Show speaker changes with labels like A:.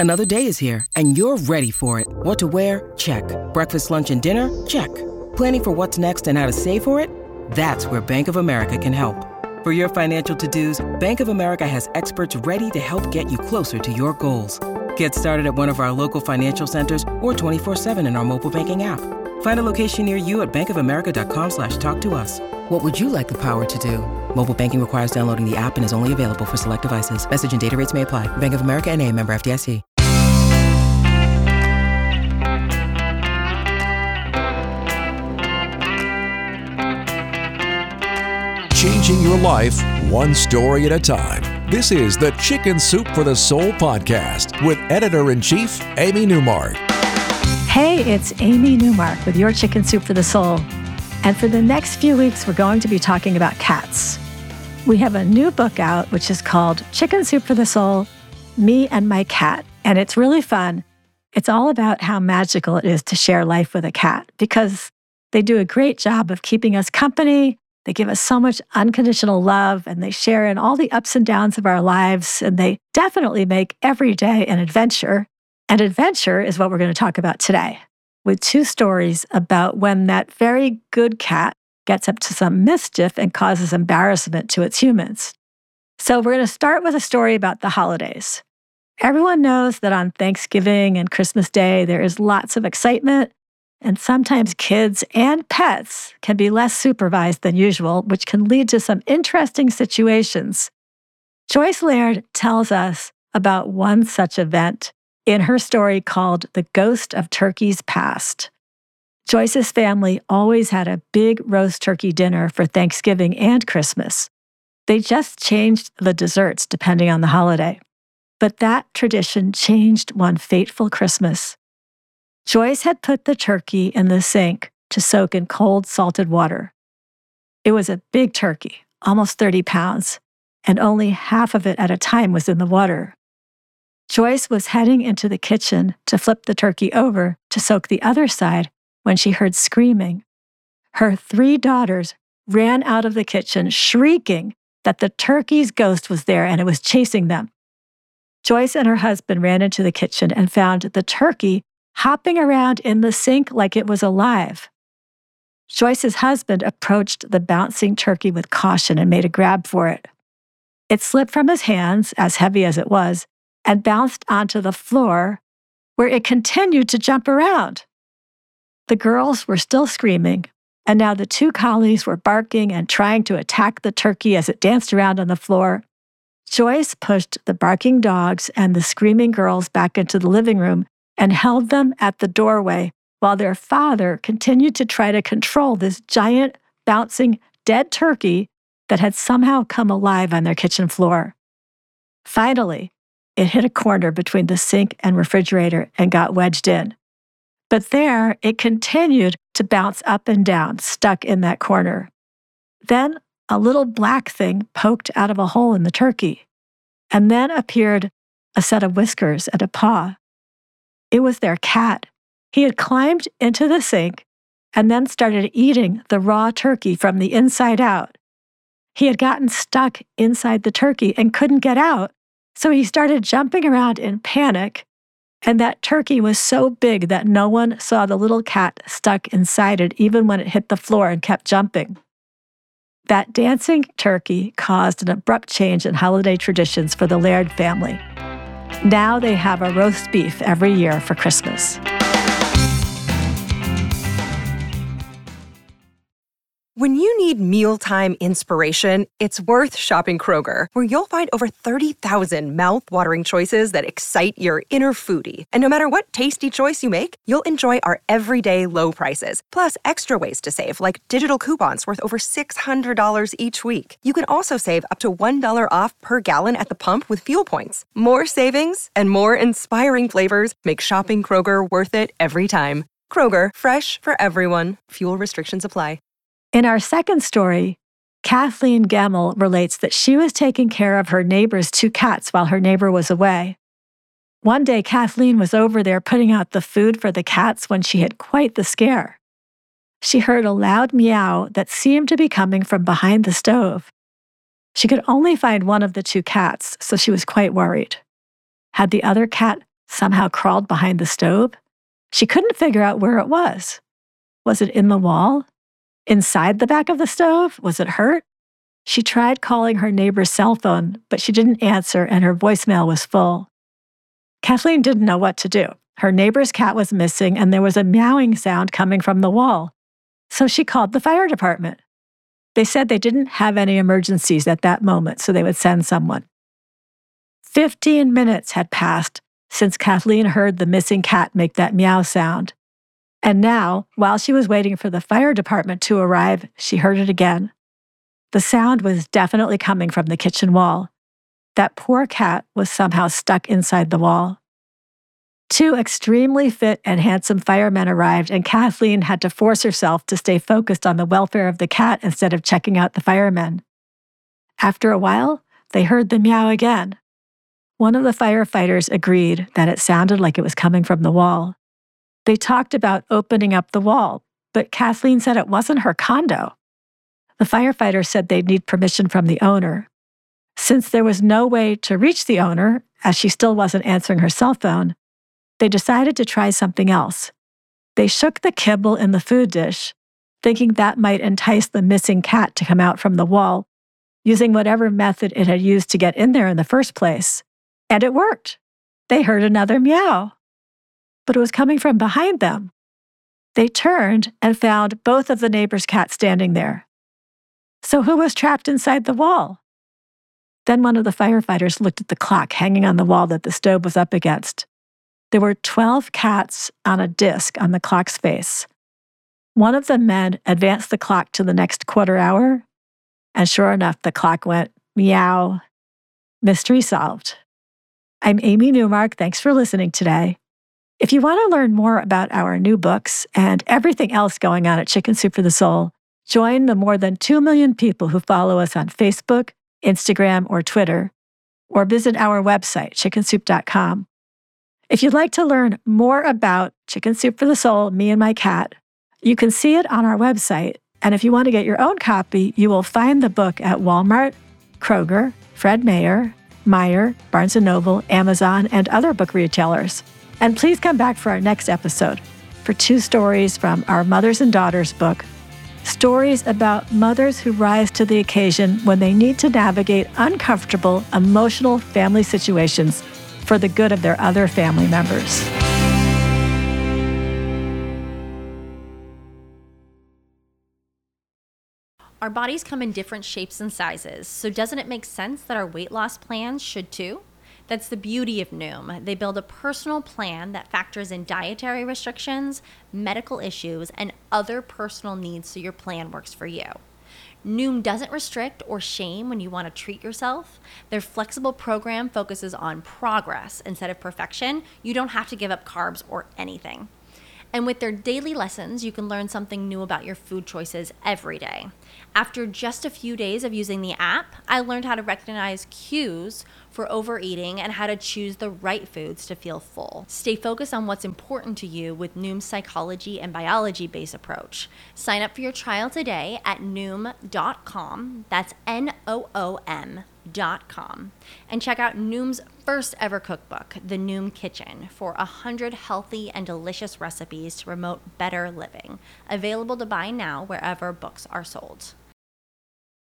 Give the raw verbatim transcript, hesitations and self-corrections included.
A: Another day is here, and you're ready for it. What to wear? Check. Breakfast, lunch, and dinner? Check. Planning for what's next and how to save for it? That's where Bank of America can help. For your financial to-dos, Bank of America has experts ready to help get you closer to your goals. Get started at one of our local financial centers or twenty-four seven in our mobile banking app. Find a location near you at bankofamerica.com slash talk to us. What would you like the power to do? Mobile banking requires downloading the app and is only available for select devices. Message and data rates may apply. Bank of America N A, member F D I C.
B: Changing your life one story at a time. This is the Chicken Soup for the Soul podcast with Editor-in-Chief Amy Newmark.
C: Hey, it's Amy Newmark with your Chicken Soup for the Soul. And for the next few weeks, we're going to be talking about cats. We have a new book out, which is called Chicken Soup for the Soul, Me and My Cat. And it's really fun. It's all about how magical it is to share life with a cat because they do a great job of keeping us company. They give us so much unconditional love, and they share in all the ups and downs of our lives, and they definitely make every day an adventure. And adventure is what we're going to talk about today, with two stories about when that very good cat gets up to some mischief and causes embarrassment to its humans. So we're going to start with a story about the holidays. Everyone knows that on Thanksgiving and Christmas Day, there is lots of excitement. And sometimes kids and pets can be less supervised than usual, which can lead to some interesting situations. Joyce Laird tells us about one such event in her story called The Ghost of Turkey's Past. Joyce's family always had a big roast turkey dinner for Thanksgiving and Christmas. They just changed the desserts depending on the holiday. But that tradition changed one fateful Christmas. Joyce had put the turkey in the sink to soak in cold, salted water. It was a big turkey, almost thirty pounds, and only half of it at a time was in the water. Joyce was heading into the kitchen to flip the turkey over to soak the other side when she heard screaming. Her three daughters ran out of the kitchen shrieking that the turkey's ghost was there and it was chasing them. Joyce and her husband ran into the kitchen and found the turkey hopping around in the sink like it was alive. Joyce's husband approached the bouncing turkey with caution and made a grab for it. It slipped from his hands, as heavy as it was, and bounced onto the floor, where it continued to jump around. The girls were still screaming, and now the two collies were barking and trying to attack the turkey as it danced around on the floor. Joyce pushed the barking dogs and the screaming girls back into the living room and held them at the doorway while their father continued to try to control this giant, bouncing, dead turkey that had somehow come alive on their kitchen floor. Finally, it hit a corner between the sink and refrigerator and got wedged in. But there, it continued to bounce up and down, stuck in that corner. Then a little black thing poked out of a hole in the turkey, and then appeared a set of whiskers and a paw. It was their cat. He had climbed into the sink and then started eating the raw turkey from the inside out. He had gotten stuck inside the turkey and couldn't get out, so he started jumping around in panic, and that turkey was so big that no one saw the little cat stuck inside it even when it hit the floor and kept jumping. That dancing turkey caused an abrupt change in holiday traditions for the Laird family. Now they have a roast beef every year for Christmas.
D: When you need mealtime inspiration, it's worth shopping Kroger, where you'll find over thirty thousand mouth-watering choices that excite your inner foodie. And no matter what tasty choice you make, you'll enjoy our everyday low prices, plus extra ways to save, like digital coupons worth over six hundred dollars each week. You can also save up to one dollar off per gallon at the pump with fuel points. More savings and more inspiring flavors make shopping Kroger worth it every time. Kroger, fresh for everyone. Fuel restrictions apply.
C: In our second story, Kathleen Gemmel relates that she was taking care of her neighbor's two cats while her neighbor was away. One day, Kathleen was over there putting out the food for the cats when she had quite the scare. She heard a loud meow that seemed to be coming from behind the stove. She could only find one of the two cats, so she was quite worried. Had the other cat somehow crawled behind the stove. She couldn't figure out where it was. Was it in the wall? Inside the back of the stove? Was it hurt? She tried calling her neighbor's cell phone, but she didn't answer and her voicemail was full. Kathleen didn't know what to do. Her neighbor's cat was missing and there was a meowing sound coming from the wall. So she called the fire department. They said they didn't have any emergencies at that moment, so they would send someone. Fifteen minutes had passed since Kathleen heard the missing cat make that meow sound. And now, while she was waiting for the fire department to arrive, she heard it again. The sound was definitely coming from the kitchen wall. That poor cat was somehow stuck inside the wall. Two extremely fit and handsome firemen arrived, and Kathleen had to force herself to stay focused on the welfare of the cat instead of checking out the firemen. After a while, they heard the meow again. One of the firefighters agreed that it sounded like it was coming from the wall. They talked about opening up the wall, but Kathleen said it wasn't her condo. The firefighter said they'd need permission from the owner. Since there was no way to reach the owner, as she still wasn't answering her cell phone, they decided to try something else. They shook the kibble in the food dish, thinking that might entice the missing cat to come out from the wall, using whatever method it had used to get in there in the first place. And it worked. They heard another meow. But it was coming from behind them. They turned and found both of the neighbor's cats standing there. So who was trapped inside the wall? Then one of the firefighters looked at the clock hanging on the wall that the stove was up against. There were twelve cats on a disc on the clock's face. One of the men advanced the clock to the next quarter hour, and sure enough, the clock went meow. Mystery solved. I'm Amy Newmark. Thanks for listening today. If you want to learn more about our new books and everything else going on at Chicken Soup for the Soul, join the more than two million people who follow us on Facebook, Instagram, or Twitter, or visit our website, chicken soup dot com. If you'd like to learn more about Chicken Soup for the Soul, me and my cat, you can see it on our website. And if you want to get your own copy, you will find the book at Walmart, Kroger, Fred Meyer, Meijer, Barnes and Noble, Amazon, and other book retailers. And please come back for our next episode for two stories from our Mothers and Daughters book, stories about mothers who rise to the occasion when they need to navigate uncomfortable, emotional family situations for the good of their other family members.
E: Our bodies come in different shapes and sizes, so doesn't it make sense that our weight loss plans should too? That's the beauty of Noom. They build a personal plan that factors in dietary restrictions, medical issues, and other personal needs so your plan works for you. Noom doesn't restrict or shame when you want to treat yourself. Their flexible program focuses on progress instead of perfection. You don't have to give up carbs or anything. And with their daily lessons, you can learn something new about your food choices every day. After just a few days of using the app, I learned how to recognize cues for overeating and how to choose the right foods to feel full. Stay focused on what's important to you with Noom's psychology and biology-based approach. Sign up for your trial today at noom dot com. That's N O O M dot com. And check out Noom's first ever cookbook, The Noom Kitchen, for one hundred healthy and delicious recipes to promote better living. Available to buy now wherever books are sold.